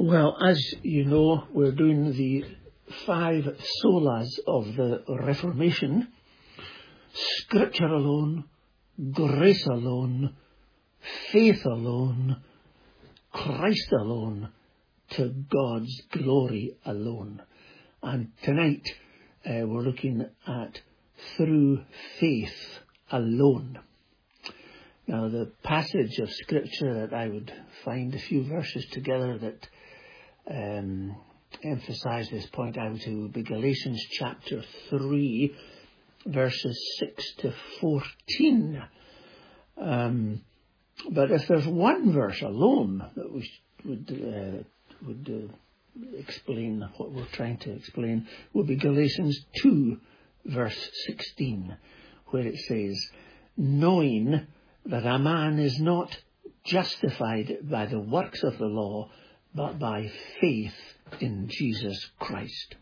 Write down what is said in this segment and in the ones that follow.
Well, as you know, we're doing the 5 solas of the Reformation: Scripture alone, grace alone, faith alone, Christ alone, to God's glory alone. And tonight we're looking at through faith alone. Now, the passage of Scripture that I would find a few verses together that emphasize this point out to would be Galatians chapter 3, verses 6 to 14. But if there's one verse alone that we would explain what we're trying to explain, would be Galatians 2, verse 16, where it says, knowing that a man is not justified by the works of the law, but by faith in Jesus Christ.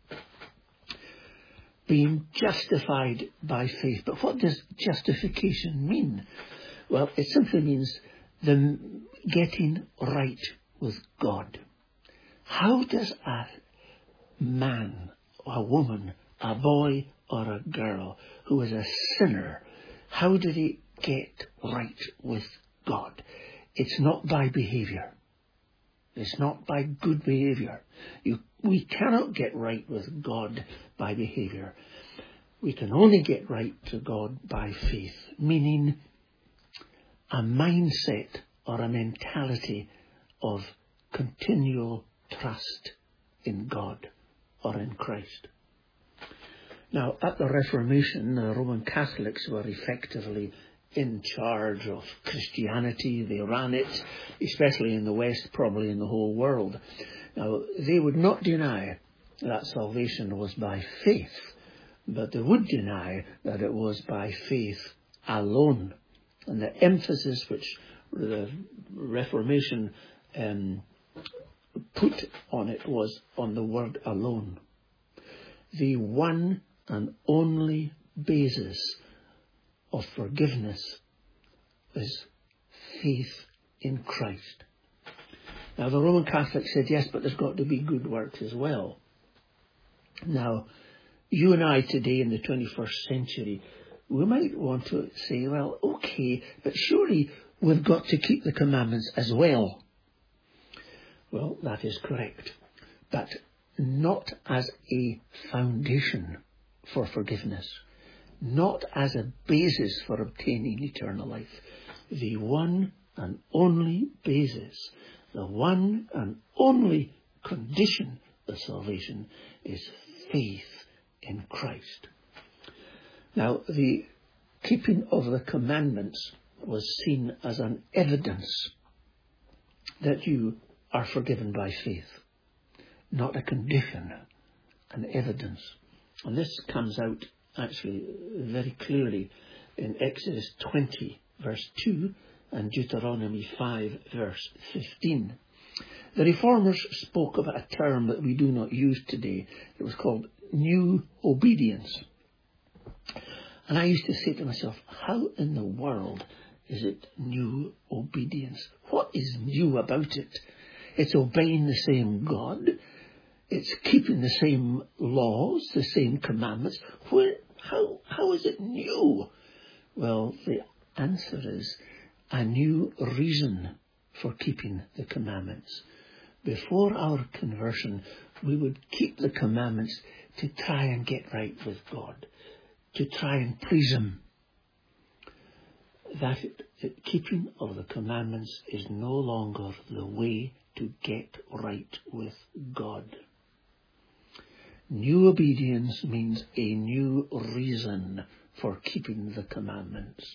Being justified by faith. But what does justification mean? Well, it simply means the getting right with God. How does a man, a woman, a boy or a girl who is a sinner, how do they get right with God? It's not by behaviour. It's not by good behaviour. We cannot get right with God by behaviour. We can only get right to God by faith, meaning a mindset or a mentality of continual trust in God or in Christ. Now, at the Reformation, the Roman Catholics were effectively in charge of Christianity. They ran it, especially in the West, probably in the whole world. Now, they would not deny that salvation was by faith, but they would deny that it was by faith alone. And the emphasis which the Reformation put on it was on the word alone. The one and only basis of forgiveness is faith in Christ. Now, the Roman Catholics said, yes, but there's got to be good works as well. Now, you and I today in the 21st century, we might want to say, well, okay, but surely we've got to keep the commandments as well. Well, that is correct, but not as a foundation for forgiveness. Not as a basis for obtaining eternal life. The one and only basis, the one and only condition of salvation is faith in Christ. Now, the keeping of the commandments was seen as an evidence that you are forgiven by faith, not a condition, an evidence. And this comes out actually very clearly in Exodus 20, verse 2, and Deuteronomy 5, verse 15. The Reformers spoke of a term that we do not use today. It was called new obedience. And I used to say to myself, how in the world is it new obedience? What is new about it? It's obeying the same God. It's keeping the same laws, the same commandments. How is it new? Well, the answer is a new reason for keeping the commandments. Before our conversion, we would keep the commandments to try and get right with God, to try and please Him. That keeping of the commandments is no longer the way to get right with God. New obedience means a new reason for keeping the commandments.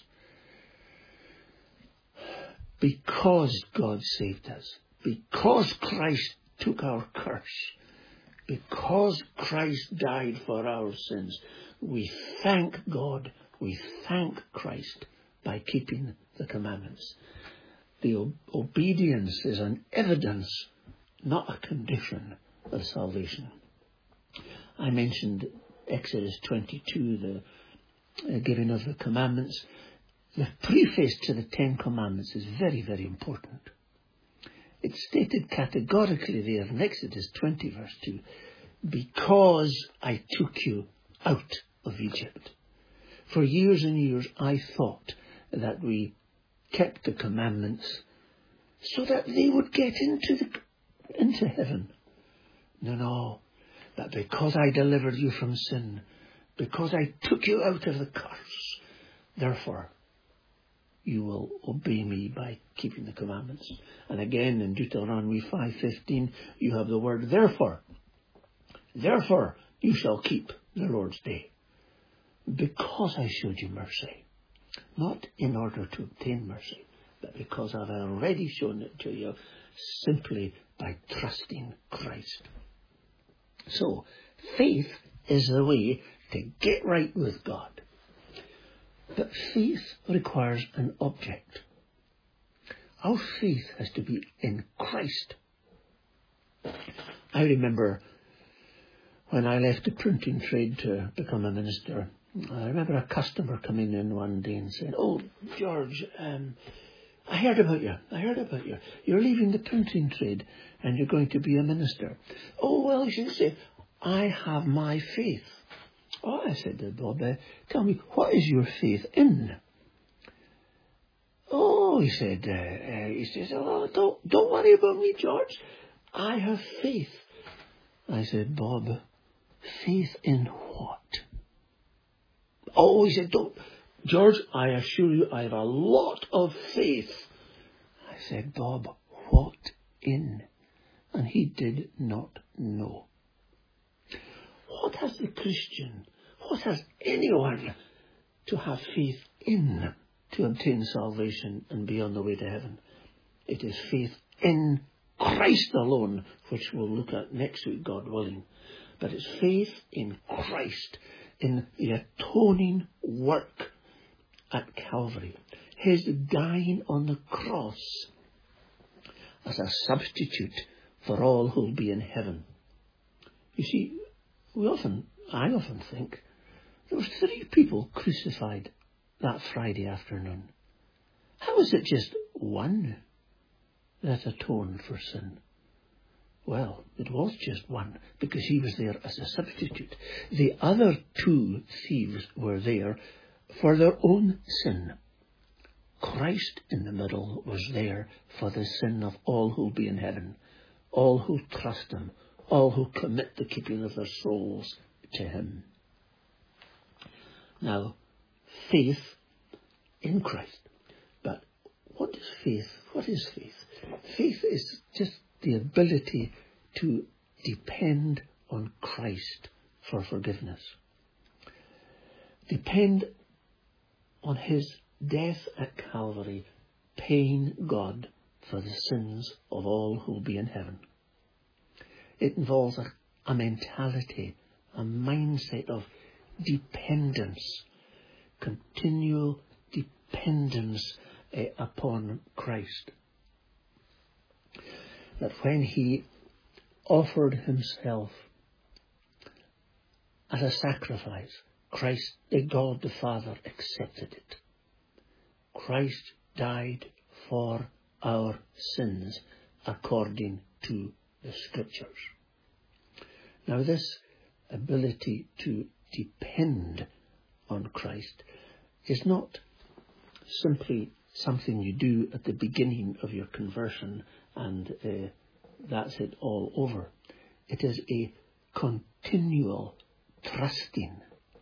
Because God saved us, because Christ took our curse, because Christ died for our sins, we thank God, we thank Christ by keeping the commandments. The obedience is an evidence, not a condition of salvation. I mentioned Exodus 22, the giving of the commandments. The preface to the 10 Commandments is very, very important. It's stated categorically there in Exodus 20 verse 2, because I took you out of Egypt. For years and years I thought that we kept the commandments so that they would get into heaven. No, that because I delivered you from sin, because I took you out of the curse, therefore you will obey me by keeping the commandments. And again in Deuteronomy 5:15 you have the word therefore. Therefore you shall keep the Lord's day, because I showed you mercy. Not in order to obtain mercy, but because I've already shown it to you simply by trusting Christ. So, faith is the way to get right with God. But faith requires an object. Our faith has to be in Christ. I remember when I left the printing trade to become a minister, I remember a customer coming in one day and saying, "Oh, George, I heard about you. You're leaving the printing trade and you're going to be a minister." "Oh, well," she said, "I have my faith." "Oh," I said to Bob, "tell me, what is your faith in?" "Oh," he said, "Oh, don't worry about me, George. I have faith." I said, "Bob, faith in what?" "Oh," he said, "George, I assure you I have a lot of faith." I said, "Bob, what in?" And he did not know. What has the Christian, what has anyone to have faith in to obtain salvation and be on the way to heaven? It is faith in Christ alone, which we'll look at next week, God willing. But it's faith in Christ, in the atoning work at Calvary, his dying on the cross as a substitute for all who'll be in heaven. You see, I often think there were 3 people crucified that Friday afternoon. How is it just one that atoned for sin? Well, it was just one, because he was there as a substitute. The other 2 thieves were there for their own sin. Christ in the middle was there for the sin of all who'll be in heaven, all who trust him, all who commit the keeping of their souls to him. Now, faith in Christ. But what is faith? Faith is just the ability to depend on Christ for forgiveness. Depend on his death at Calvary, paying God for the sins of all who will be in heaven. It involves a mentality, a mindset of dependence, continual dependence upon Christ. That when he offered himself as a sacrifice, Christ, God the Father, accepted it. Christ died for our sins according to the Scriptures. Now, this ability to depend on Christ is not simply something you do at the beginning of your conversion and that's it all over. It is a continual trusting.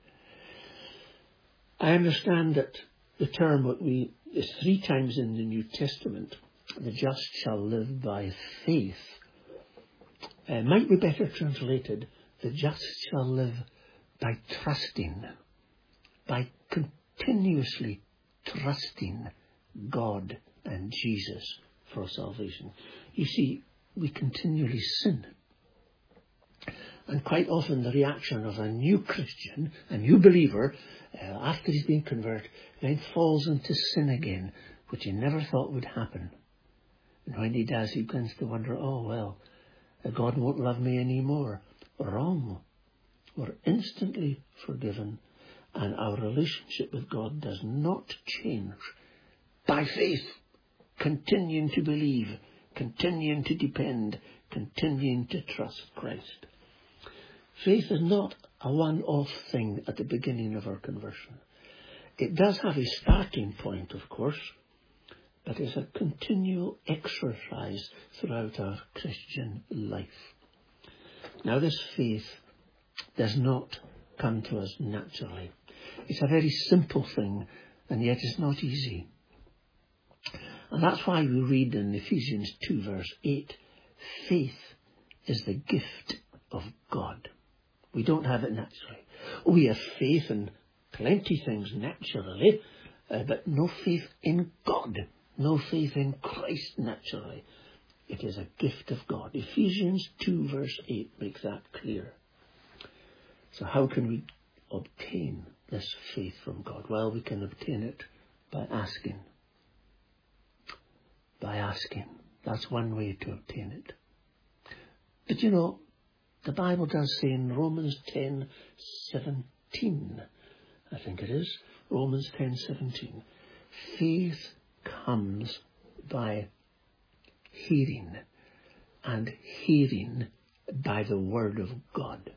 I understand that the term is 3 times in the New Testament, the just shall live by faith, might be better translated, the just shall live by trusting, by continuously trusting God and Jesus for salvation. You see, we continually sin. And quite often the reaction of a new Christian, a new believer, after he's been converted, then falls into sin again, which he never thought would happen. And when he does, he begins to wonder, oh, well, God won't love me anymore. Wrong. We're instantly forgiven, and our relationship with God does not change. By faith, continuing to believe, continuing to depend, continuing to trust Christ. Faith is not a one-off thing at the beginning of our conversion. It does have a starting point, of course, but it's a continual exercise throughout our Christian life. Now, this faith does not come to us naturally. It's a very simple thing, and yet it's not easy. And that's why we read in Ephesians 2 verse 8, faith is the gift of God. We don't have it naturally. We have faith in plenty things naturally, but no faith in God, no faith in Christ naturally. It is a gift of God. Ephesians 2 verse 8 makes that clear. So how can we obtain this faith from God? Well, we can obtain it by asking. By asking. That's one way to obtain it. But you know, the Bible does say in Romans 10:17, I think it is, Romans 10:17, faith comes by hearing, and hearing by the word of God.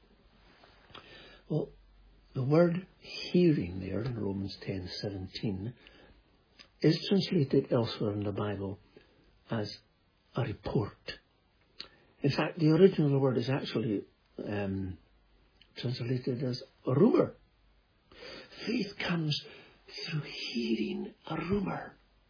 Well, the word hearing there in Romans 10:17 is translated elsewhere in the Bible as a report. In fact, the original word is actually translated as a rumour. Faith comes through hearing a rumour.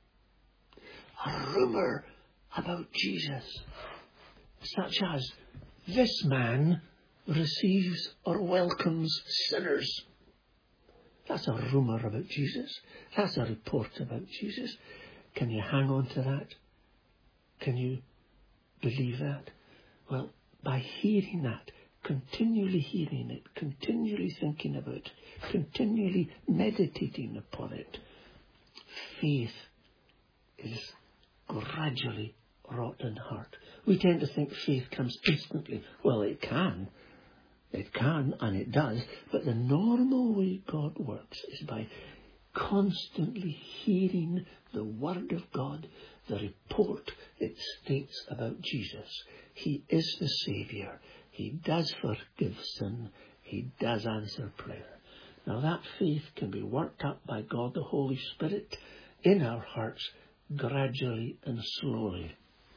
A rumour about Jesus, such as this man receives or welcomes sinners. That's a rumour about Jesus. That's a report about Jesus. Can you hang on to that? Can you believe that? Well, by hearing that, continually hearing it, continually thinking about it, continually meditating upon it, faith is gradually wrought in heart. We tend to think faith comes instantly. Well, it can. It can, and it does. But the normal way God works is by constantly hearing the Word of God, the report it states about Jesus. He is the Saviour. He does forgive sin. He does answer prayer. Now that faith can be worked up by God the Holy Spirit in our hearts gradually and slowly.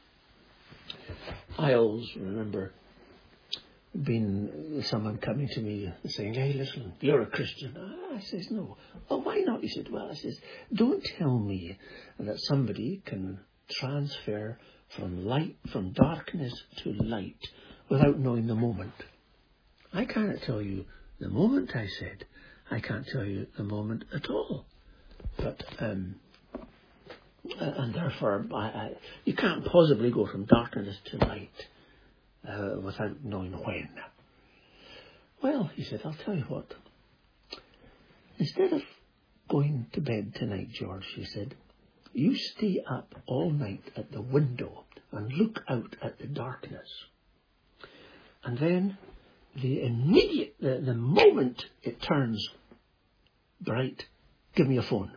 I always remember someone coming to me and saying, hey, listen, you're a Christian. I says, no. Oh, why not? He said, well, I says, don't tell me that somebody can transfer from darkness to light without knowing the moment. I cannot tell you the moment, I said. I can't tell you the moment at all. But, and therefore, you can't possibly go from darkness to light without knowing when. Well, he said, I'll tell you what. Instead of going to bed tonight, George, he said, you stay up all night at the window and look out at the darkness. And then the moment it turns bright, give me a phone.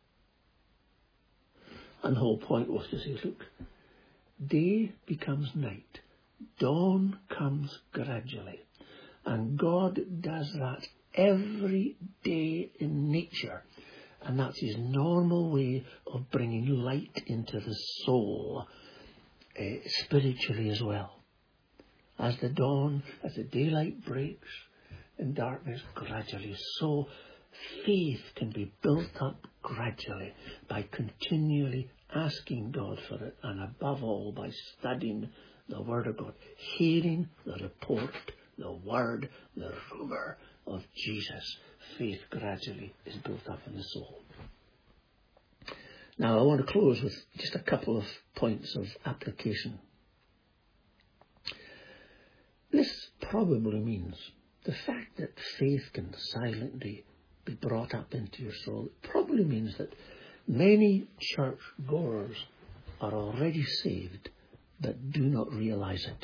And the whole point was to say, look, day becomes night. Dawn comes gradually. And God does that every day in nature. And that's his normal way of bringing light into the soul, spiritually as well. As the daylight breaks in darkness gradually, so faith can be built up gradually by continually asking God for it, and above all by studying the Word of God, hearing the report, the word, the rumour of Jesus. Faith gradually is built up in the soul. Now I want to close with just a couple of points of application. This probably means the fact that faith can silently be brought up into your soul, it probably means that many church goers are already saved but do not realize it.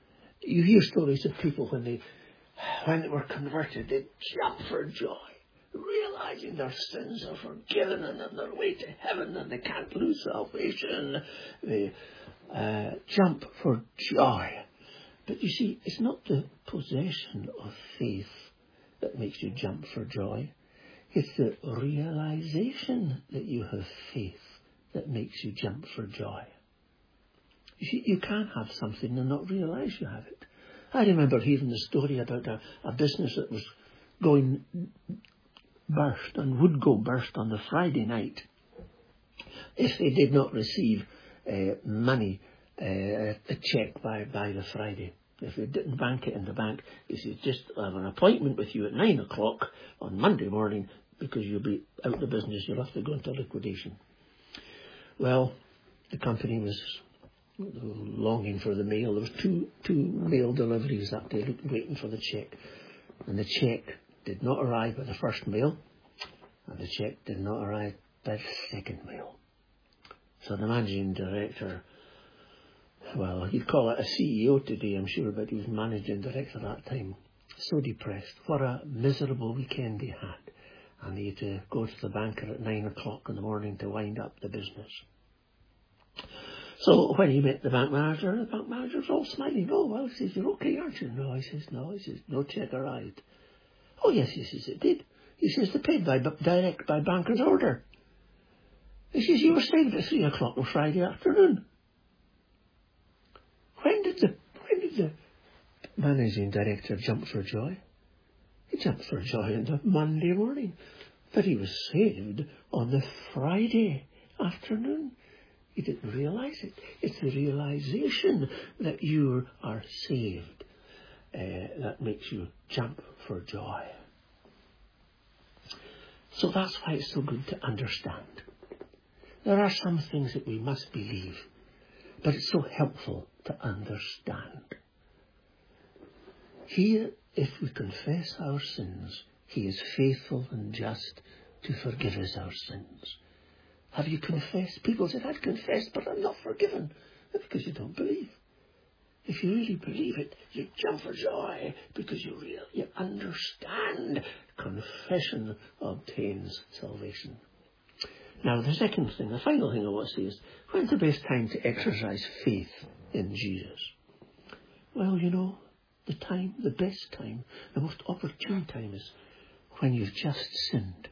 You hear stories of people when they were converted, they jump for joy. realizing their sins are forgiven and on their way to heaven and they can't lose salvation. They jump for joy. But you see, it's not the possession of faith that makes you jump for joy. It's the realization that you have faith that makes you jump for joy. You see, you can't have something and not realize you have it. I remember hearing the story about a business that was going burst and would go burst on the Friday night if they did not receive money, a cheque by the Friday. If they didn't bank it in the bank, he says, just have an appointment with you at 9 o'clock on Monday morning because you'll be out of business, you'll have to go into liquidation. Well, the company was longing for the mail. There was two mail deliveries that day waiting for the cheque. And the cheque did not arrive by the first mail, and the cheque did not arrive by the second mail. So the managing director, well, you'd call it a CEO today, I'm sure, but he was managing director at that time. So depressed. What a miserable weekend he had. And he had to go to the banker at 9 o'clock in the morning to wind up the business. So when he met the bank manager was all smiling. Oh, well, he says, you're okay, aren't you? No, he says, no cheque arrived. Oh, yes, he says, it did. He says, they paid direct by banker's order. He says, you were saved at 3 o'clock on Friday afternoon. When did the managing director jump for joy? He jumped for joy on the Monday morning. But he was saved on the Friday afternoon. He didn't realize it. It's the realization that you are saved that makes you jump for joy. So that's why it's so good to understand. There are some things that we must believe, but it's so helpful to understand. Here, if we confess our sins, he is faithful and just to forgive us our sins. Have you confessed? People said, I've confessed, but I'm not forgiven. That's because you don't believe. If you really believe it, you jump for joy because you understand confession obtains salvation. Now, the second thing, the final thing I want to say is, when's the best time to exercise faith in Jesus? Well, you know, the best time, the most opportune time is when you've just sinned.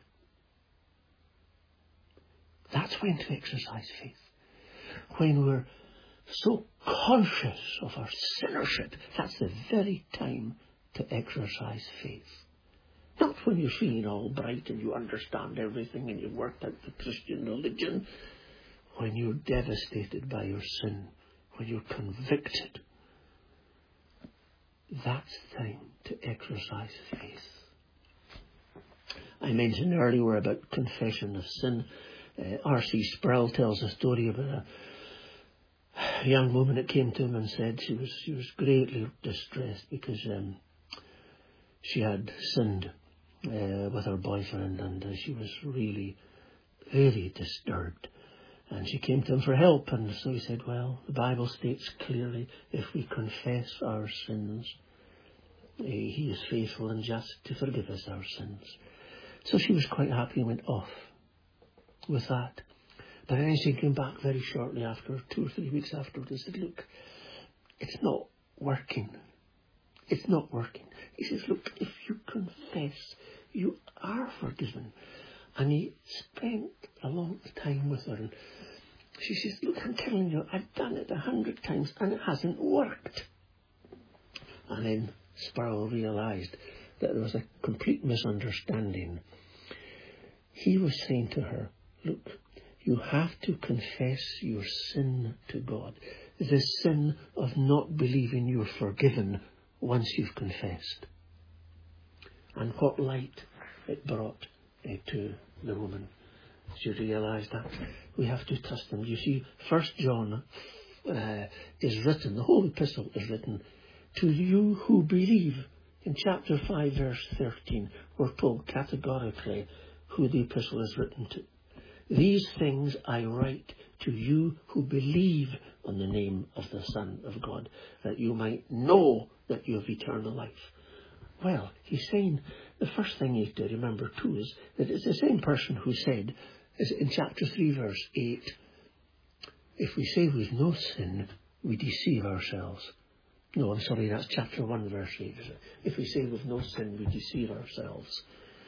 That's when to exercise faith. When we're so conscious of our sinnership, that's the very time to exercise faith. Not when you're feeling all bright and you understand everything and you've worked out the Christian religion. When you're devastated by your sin, when you're convicted, that's the time to exercise faith. I mentioned earlier about confession of sin. R.C. Sproul tells a story about a young woman that came to him and said she was greatly distressed because she had sinned with her boyfriend, and she was really very disturbed. And she came to him for help, and so he said, well, the Bible states clearly, if we confess our sins, he is faithful and just to forgive us our sins. So she was quite happy and went off with that. But then she came back very shortly after, 2 or 3 weeks afterwards, and said, look, it's not working. It's not working. He says, look, if you confess, you are forgiven. And he spent a long time with her. And she says, look, I'm telling you, I've done it 100 times and it hasn't worked. And then Sproul realized that there was a complete misunderstanding. He was saying to her, look, you have to confess your sin to God. The sin of not believing you're forgiven once you've confessed. And what light it brought to the woman. She realised that we have to trust him. You see, 1 John is written, the whole epistle is written, to you who believe. In chapter 5, verse 13, we're told categorically who the epistle is written to. These things I write to you who believe on the name of the Son of God, that you might know that you have eternal life. Well, he's saying The first thing you have to remember too is that it's the same person who said, is in chapter 3 verse 8, if we say we've no sin, we deceive ourselves. No, I'm sorry, that's chapter 1 verse 8. If we say we've no sin, we deceive ourselves.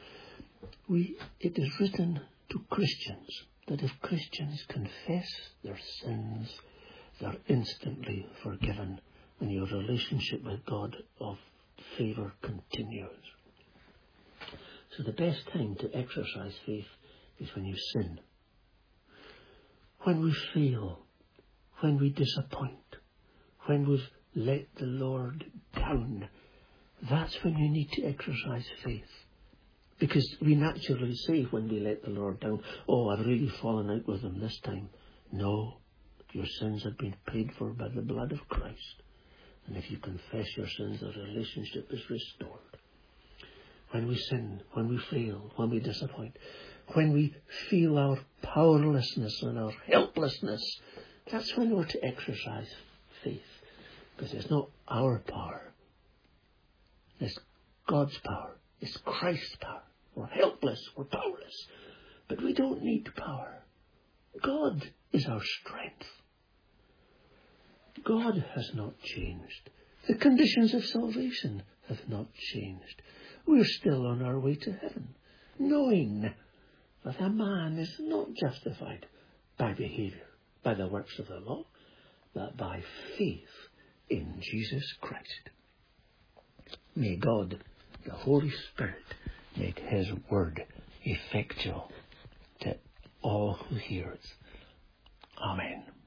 It is written to Christians that if Christians confess their sins, they're instantly forgiven, and your relationship with God of favour continues. So the best time to exercise faith is when you sin. When we fail, when we disappoint, when we've let the Lord down, that's when you need to exercise faith. Because we naturally say when we let the Lord down, oh, I've really fallen out with him this time. No, your sins have been paid for by the blood of Christ. And if you confess your sins, the relationship is restored. When we sin, when we fail, when we disappoint, when we feel our powerlessness and our helplessness, that's when we're to exercise faith. Because it's not our power. It's God's power. It's Christ's power. We're helpless. We're powerless. But we don't need power. God is our strength. God has not changed. The conditions of salvation have not changed. We're still on our way to heaven, knowing that a man is not justified by behaviour, by the works of the law, but by faith in Jesus Christ. May God, the Holy Spirit, make his word effectual to all who hear it. Amen.